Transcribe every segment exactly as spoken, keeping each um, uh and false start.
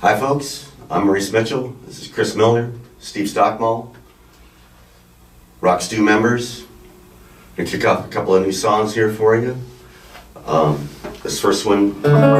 Hi folks, I'm Maurice Mitchell. This is Chris Milner, Steve Stockmall, Rock Stew members. I'm going to kick off a couple of new songs here for you. Um, this first one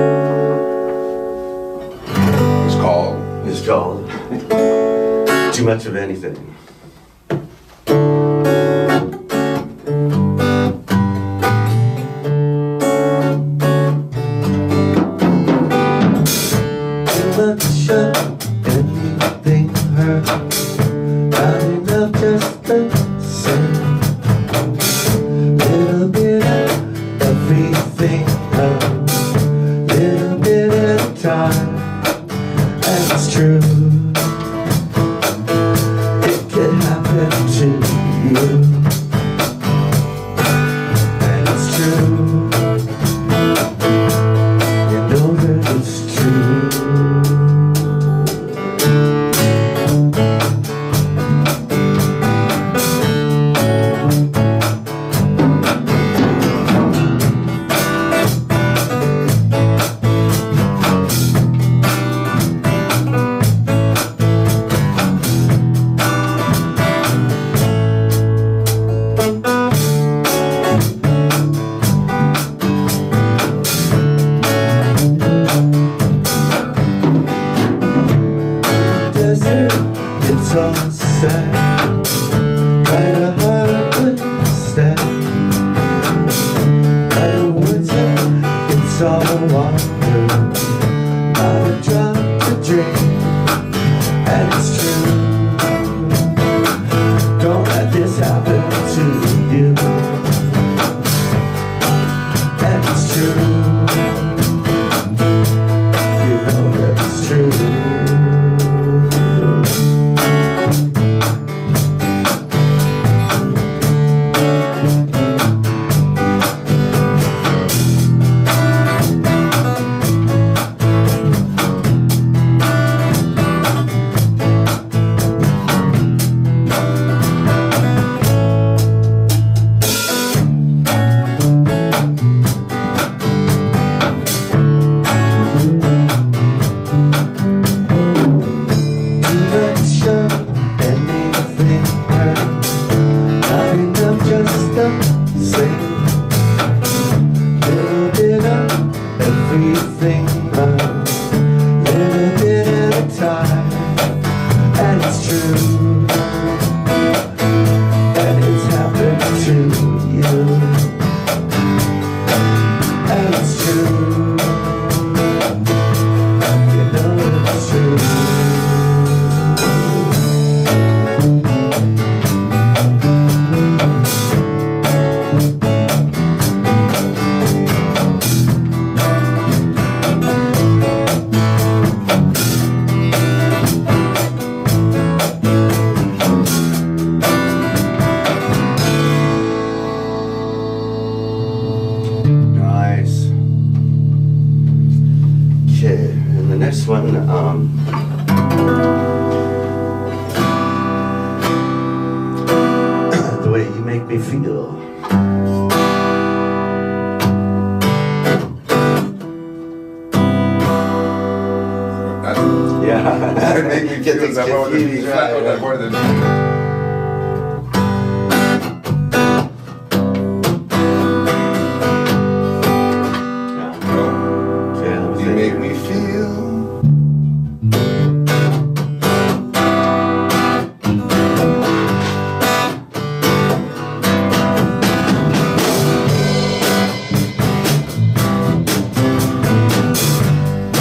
It's called is called Too Much of Anything. Much of anything hurt, not enough just the same. Little bit of everything hurt, little bit at a time. And it's true, it could happen to you. And it's true, you know that it's true. It's all sad, try to hard understand. By the words it's all water, not a drop to drink. And it's true, don't let this happen to you. And it's true, you know that it's true. Everything but little bit at a time. And it's true, and it's happened to you. And it's true, you know it's true. Next one, um, The Way You Make Me Feel. Yeah, that make me get feel things that more than confused, that right, right. more than you make me feel.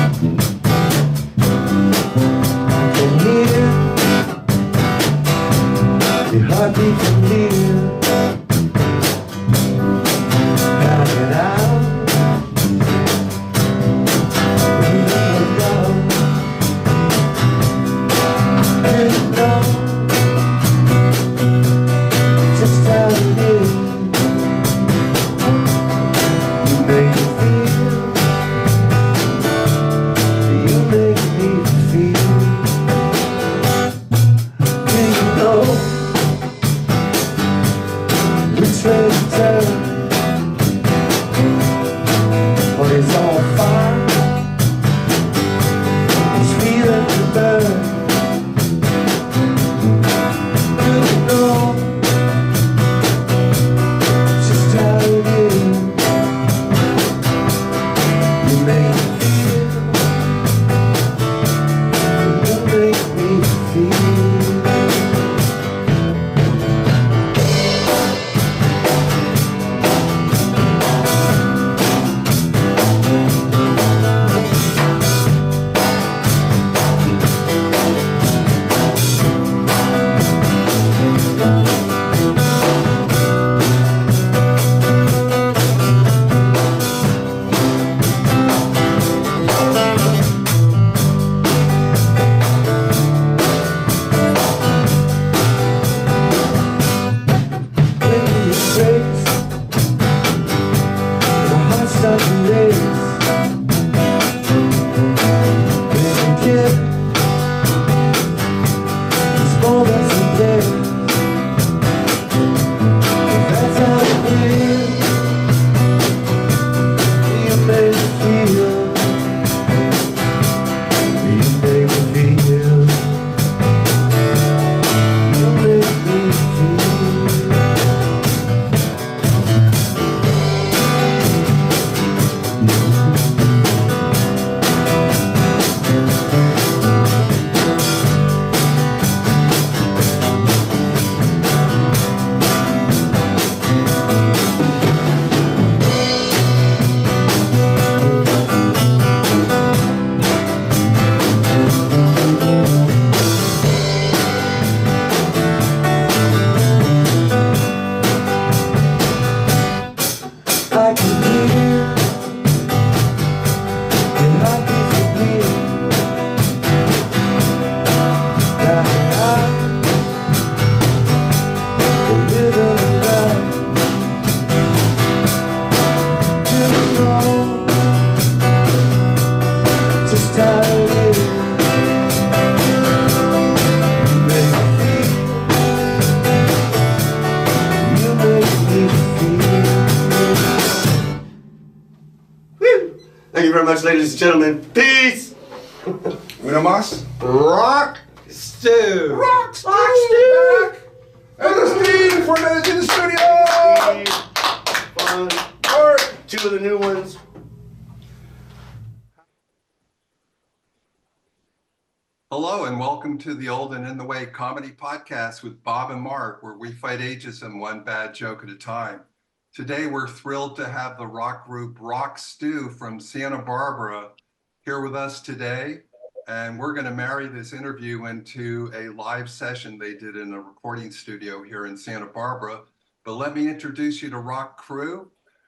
I can hear very much, ladies and gentlemen. Peace. Una más. Rock Stew. Rock Stew. Rock Stew. And the Steve for minutes in the studio. Fun. Or Two of the new ones. Hello and welcome to the Old and in the Way comedy podcast with Bob and Mark, where we fight ageism one bad joke at a time. Today we're thrilled to have the rock group Rock Stew from Santa Barbara here with us today. And we're going to marry this interview into a live session they did in a recording studio here in Santa Barbara. But let me introduce you to Rock Crew.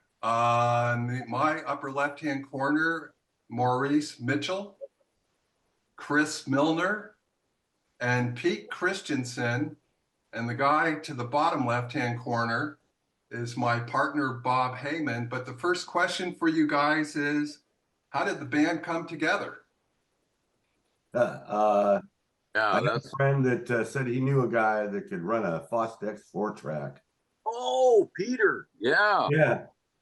On my upper left-hand corner, Maurice Mitchell, Chris Milner, and Pete Christensen. And the guy to the bottom left-hand corner is my partner, Bob Heyman. But the first question for you guys is, how did the band come together? Uh, uh, Yeah, I have that's a friend that uh, said he knew a guy that could run a Fostex four track. oh Peter. Yeah. Yeah.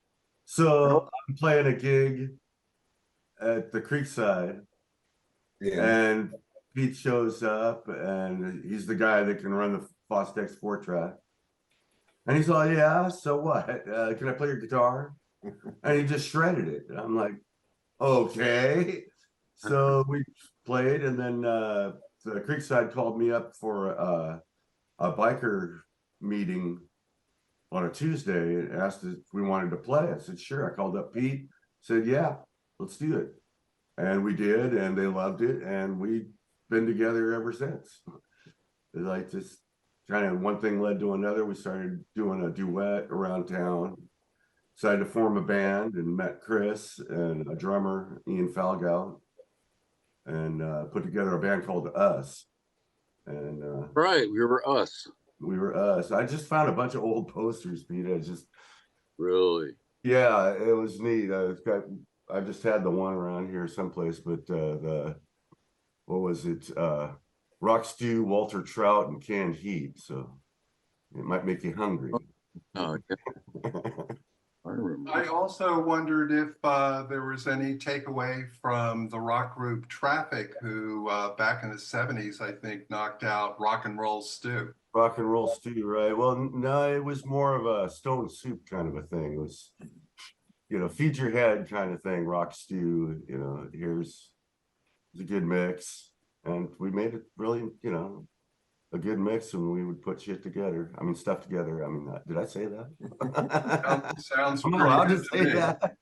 So I'm playing a gig at the Creekside, yeah. and Pete shows up, and he's the guy that can run the Fostex four track. And he's like, "Yeah, so what? Uh, can I play your guitar?" And he just shredded it. And I'm like, "Okay." So we played, and then uh, the Creekside called me up for uh, a biker meeting on a Tuesday and asked if we wanted to play. I said, "Sure." I called up Pete, said, "Yeah, let's do it." And we did, and they loved it, and we've been together ever since. It's like just kind of one thing led to another. We started doing a duet around town, decided to form a band, and met Chris and a drummer, Ian Falgout, and uh, put together a band called Us. And uh, Right. We were us. we were Us. I just found a bunch of old posters, Pete. I just, Really. yeah, it was neat. I've got, I just had the one around here someplace, but uh, the, what was it? Uh, Rock Stew, Walter Trout, and canned heat. So it might make you hungry. Oh, okay. I remember. I also wondered if uh, there was any takeaway from the rock group Traffic, who uh, back in the seventies, I think, knocked out Rock and Roll Stew. Rock and roll stew, right? Well, no, it was more of a stone soup kind of a thing. It was, you know, feed your head kind of thing. Rock stew, you know, here's a good mix, and we made it really, you know, a good mix, and we would put shit together. I mean, stuff together. I mean, uh, did I say that? Sounds, sounds I'm pretty allowed to good say me. that.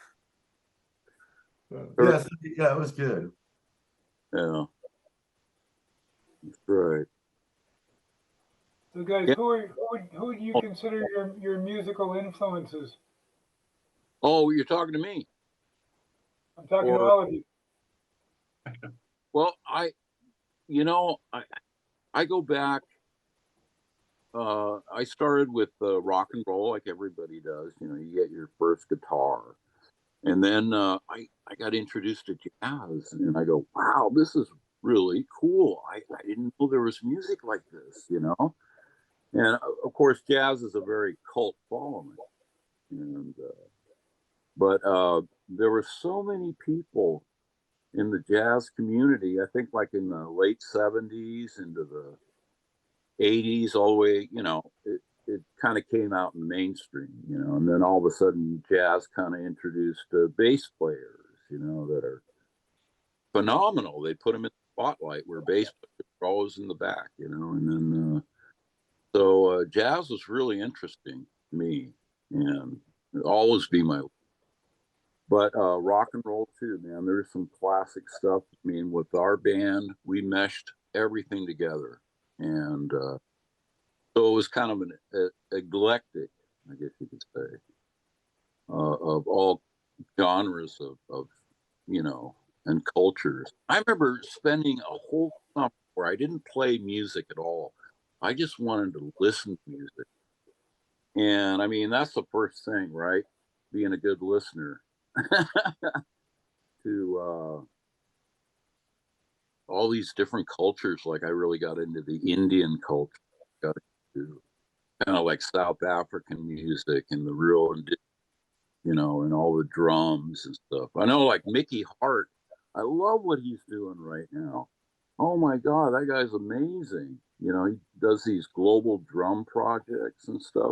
Yes, yeah, it was good. Yeah. That's right. So guys, Yeah. who, are, who would who would you consider your, your musical influences? Oh, you're talking to me. I'm talking Or- to all of you. Well, I, you know, I, I go back. Uh, I started with uh, rock and roll, like everybody does. You know, you get your first guitar, and then uh, I I got introduced to jazz, and I go, wow, this is really cool. I, I didn't know there was music like this, you know. And uh, of course, jazz is a very cult following, and uh, but uh, there were so many people in the jazz community. I think like in the late seventies into the eighties, all the way, you know, it, it kind of came out in the mainstream, you know, and then all of a sudden jazz kind of introduced uh, bass players, you know, that are phenomenal. They put them in the spotlight where bass players are always in the back, you know, and then uh, so uh, jazz was really interesting to me, and it'll always be my. But uh, rock and roll too, man. There's some classic stuff. I mean, with our band, we meshed everything together, and uh, so it was kind of an uh, eclectic, I guess you could say, uh, of all genres of, of, you know, and cultures. I remember spending a whole summer where I didn't play music at all. I just wanted to listen to music. And I mean, that's the first thing, right? Being a good listener to uh, all these different cultures. Like I really got into the Indian culture, got into kind of like South African music and the real, you know, and all the drums and stuff. I know, like Mickey Hart, I love what he's doing right now. Oh my God, that guy's amazing. You know, he does these global drum projects and stuff.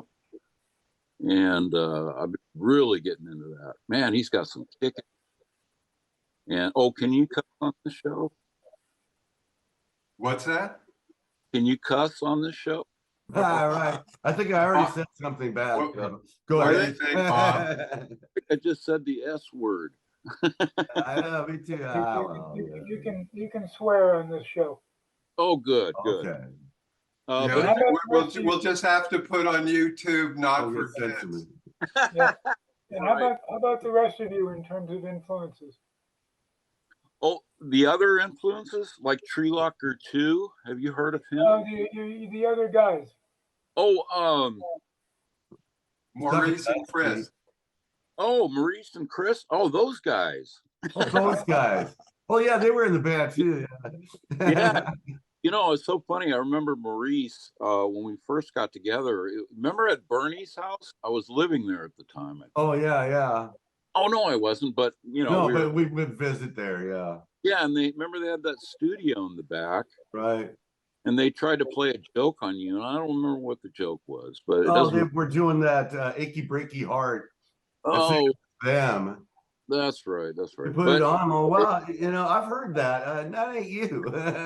And uh, I've been really getting into that. Man, he's got some kicking. And oh, can you cuss on the show? What's that? Can you cuss on this show? All right. I think I already said something bad. What- so Go what do ahead. you think, Bob? I just said the S word. I know, me too. You, Ah, you, well, you, yeah. you can you can swear on this show. Oh, good, good. Okay. Uh, Yeah, but how about we'll, the- we'll just have to put on YouTube, not I'll for get sent to kids. me. Yeah. And how Right. about how about the rest of you in terms of influences? oh, the other influences like Treelocker two. Have you heard of him? Oh, the, the the other guys. Oh, um, Maurice and Chris. oh, Maurice and Chris. Oh, those guys. Oh, those guys. Oh, yeah, they were in the band too. Yeah. Yeah. You know, it's so funny. I remember Maurice uh, when we first got together. it- Remember at Bernie's house? I was living there at the time. I- Oh, yeah, yeah. Oh no, I wasn't. But you know, No, we were, but we would visit there. Yeah. yeah. And they remember they had that studio in the back, Right. and they tried to play a joke on you. And I don't remember what the joke was, but it Oh, doesn't. they were doing that uh, achy breaky heart. oh, Them. that's right. That's They right. put But it on. Oh, wow. You know, I've heard that. Uh, that ain't you.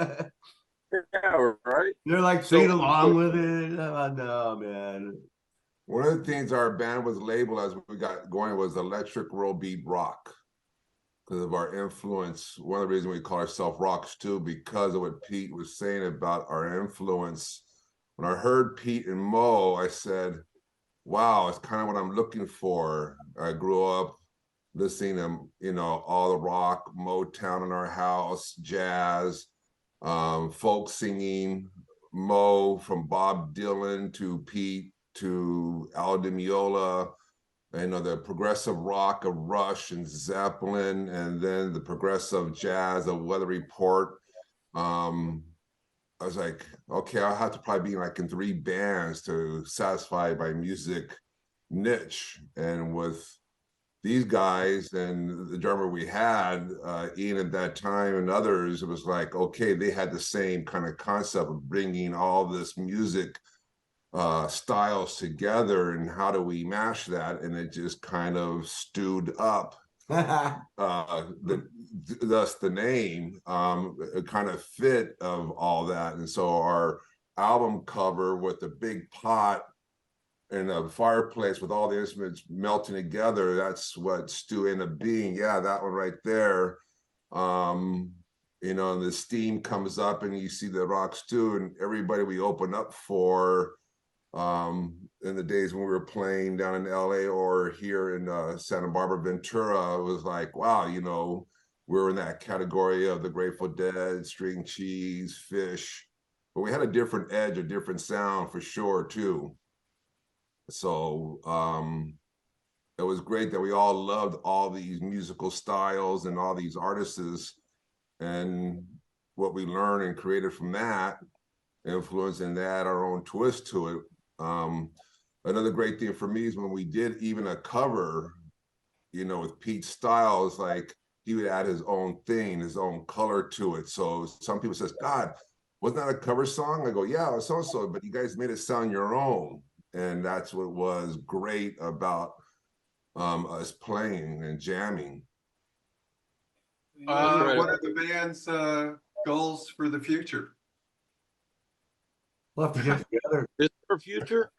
yeah, right. They're like So- singing along with it. Oh, no, man. One of the things our band was labeled as we got going was electric world beat rock because of our influence. One of the reasons we call ourselves Rocks too, because of what Pete was saying about our influence. When I heard Pete and Mo, I said, wow, it's kind of what I'm looking for. I grew up listening to, you know, all the rock, Motown in our house, jazz, um, folk singing, Mo from Bob Dylan to Pete to Al Di Meola, you know, the progressive rock of Rush and Zeppelin, and then the progressive jazz of Weather Report. Um, I was like, okay, I'll have to probably be like in three bands to satisfy my music niche. And with these guys and the drummer we had, uh, Ian at that time and others, it was like, okay, they had the same kind of concept of bringing all this music uh, styles together, and how do we mash that? And it just kind of stewed up. uh, the, thus the name, um, it kind of fit of all that. And so our album cover with the big pot and a fireplace with all the instruments melting together, that's what Stew ended up being. Yeah, that one right there. Um, you know, and the steam comes up and you see the rock stew, and everybody we open up for um, in the days when we were playing down in L A or here in uh, Santa Barbara, Ventura, it was like, wow, you know, we're in that category of the Grateful Dead, String Cheese, Fish, but we had a different edge, a different sound for sure too. So um, it was great that we all loved all these musical styles and all these artists, and what we learned and created from that, influence, and add our own twist to it. Um, another great thing for me is when we did even a cover, you know, with Pete Styles, like he would add his own thing, his own color to it. So some people says, God, wasn't that a cover song? I go, yeah, it's so-so, but you guys made it sound your own. And that's what was great about um, us playing and jamming. Uh, right. what are the band's uh, goals for the future? We'll have to get together. Is there a future?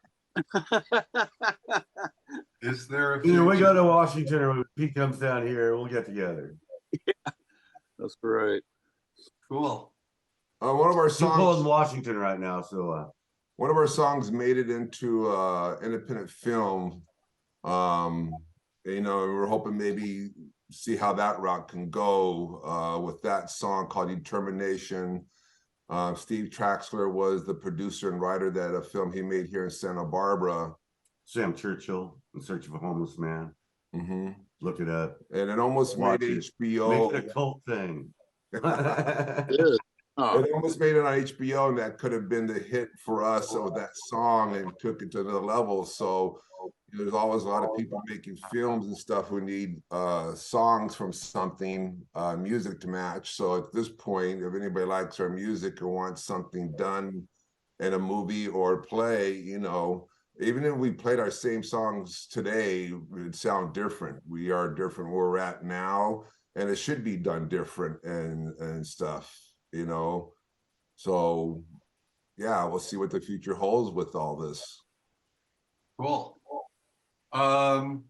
Is there a Either future? we go to Washington or Pete comes down here, we'll get together. That's right. Cool. Uh, one of our He's pulled in songs, Washington right now, so uh, one of our songs made it into uh, independent film. Um, you know, we we're hoping maybe see how that route can go uh, with that song called Determination. Uh, Steve Traxler was the producer and writer that a film he made here in Santa Barbara. Sam Churchill, In Search of a Homeless Man. Mm-hmm. Look it up. And it almost Watch made it. H B O. Make it a cult thing. It is. Oh, It almost made it on H B O, and that could have been the hit for us of that song and took it to another level. So There's always a lot of people making films and stuff who need uh, songs from something, uh, music to match. So at this point, if anybody likes our music or wants something done in a movie or play, you know, even if we played our same songs today, it would sound different. We are different where we're at now, and it should be done different and and stuff, you know. So yeah, we'll see what the future holds with all this. Cool. Um,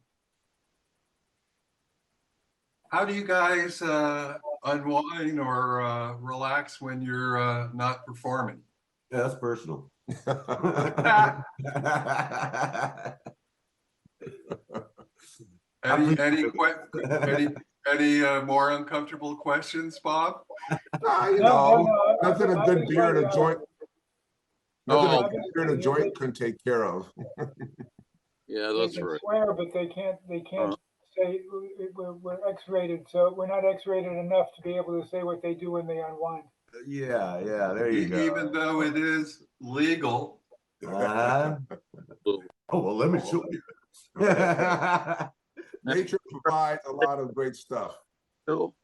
how do you guys uh, unwind or uh, relax when you're uh, not performing? Yeah, that's personal. Any any que- any any uh, more uncomfortable questions, Bob? Ah, you No, know, no, no, I- nothing a I good think beer and I, a uh, joint. Nothing Oh. a good beer and a joint couldn't take care of. Yeah, They that's can right. swear, but they can't, they can't Uh. say, we- we're, we're X-rated, so we're not X-rated enough to be able to say what they do when they unwind. Yeah, yeah, there you E- go. Even though it is legal. Uh, oh, well, let me show you. Nature provides a lot of great stuff. Bill?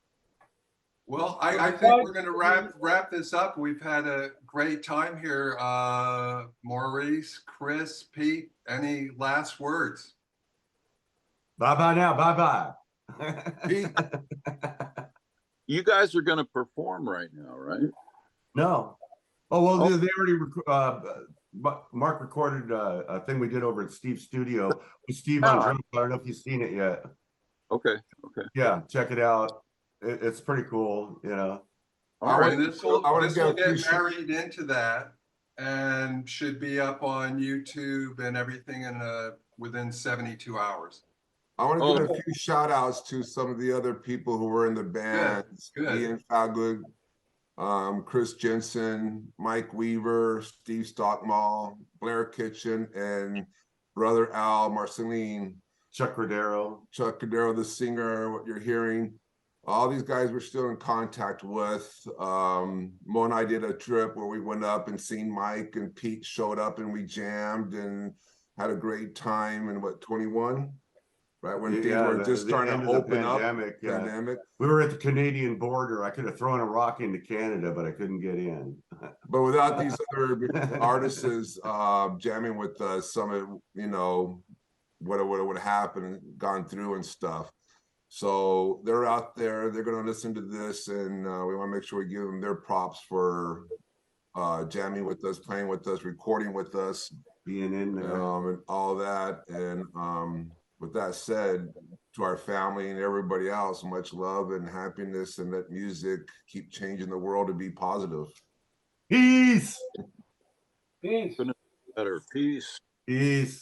Well, I, I think we're gonna wrap, wrap this up. We've had a great time here. Uh, Maurice, Chris, Pete, any last words? Bye-bye now, bye-bye. Pete? You guys are gonna perform right now, right? No. Oh, well, Oh. they they already, rec- uh, Ma- Mark recorded uh, a thing we did over at Steve's studio with Steve on Ah. drums. I don't know if you've seen it yet. Okay, okay. Yeah, check it out. It, it's pretty cool, you know. All I right. wanna- This will, I wanna this will get a get few- married into that and should be up on YouTube and everything in a, within seventy-two hours. I want to Oh. give a few shout outs to some of the other people who were in the band. good. Ian Faggood, um, Chris Jensen, Mike Weaver, Steve Stockmall, Blair Kitchen, and brother Al Marceline, Chuck Cordero. Chuck Cadero, the singer, what you're hearing. All these guys we're still in contact with. Um, Mo and I did a trip where we went up and seen Mike, and Pete showed up and we jammed and had a great time in what, twenty-one? Right when things Yeah, were the- just the starting end to of the open up. pandemic, yeah. Pandemic. We were at the Canadian border. I could have thrown a rock into Canada, but I couldn't get in. But without these other artists uh, jamming with us, some of, you know, what would would happen and gone through and stuff. So they're out there, they're going to listen to this, and uh, we want to make sure we give them their props for uh, jamming with us, playing with us, recording with us, Being in there. um, and all that. And um, with that said, to our family and everybody else, much love and happiness, and let music keep changing the world to be positive. Peace. Peace. Better peace. Peace.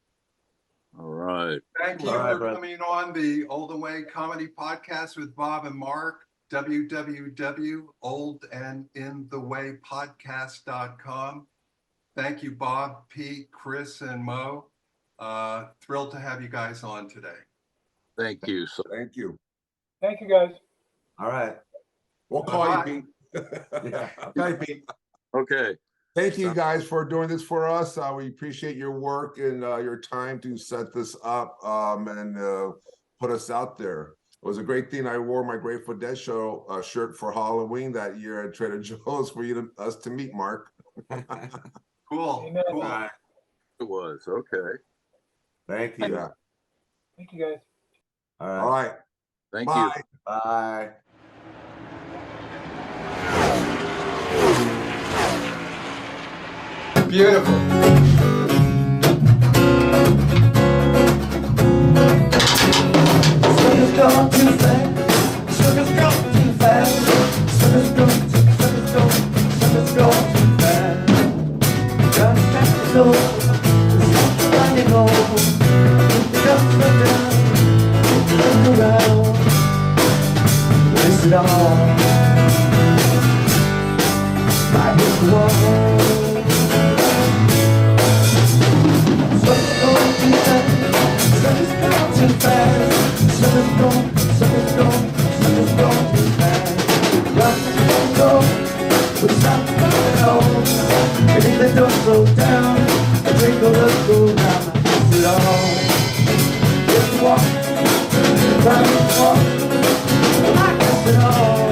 All right. Thank you All right, for brother. coming on the Olden Way Comedy Podcast with Bob and Mark. w w w dot old and in the way podcast dot com. Thank you, Bob, Pete, Chris, and Mo. Uh, thrilled to have you guys on today. Thank you. So Thank you. Thank you, guys. All right. We'll call Bye-bye. you, Pete. Yeah. Okay, Pete. okay. Thank you guys for doing this for us. Uh, we appreciate your work and uh, your time to set this up um, and uh, put us out there. It was a great thing. I wore my Grateful Dead show uh, shirt for Halloween that year at Trader Joe's for you to, us to meet, Mark. Cool. Amen. Cool. All right. It was. Okay. Thank you. Yeah. Thank you, guys. All All right. right. Thank Bye. you. Bye. Beautiful. Sugar's gone too fast. Sugar's gone too fast. Sugar's gone too Sugar's gone Sugar's gone too fast. Got to pass the door. There's something running over. The guns run down. Look around. Waste it all. I hit the wall. it all. Just walk, try to walk, I guess it all.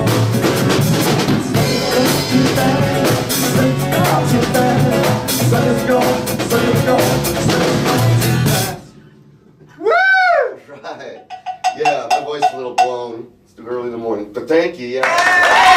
Sun's too fast, sun's gone too fast, sun is gone, sun is gone, sun is gone too fast. Right. Yeah, my voice is a little blown. It's too early in the morning. But thank you, yeah.